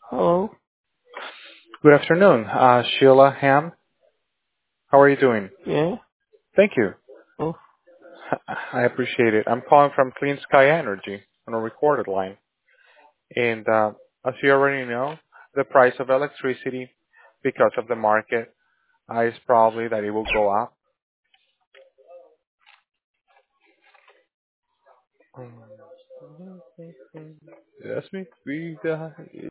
Hello. Good afternoon, Sheila Ham. How are you doing? Yeah. Thank you. Oh, I appreciate it. I'm calling from Clean Sky Energy on a recorded line. And as you already know, the price of electricity, because of the market, is probably that it will go up. Yes, me.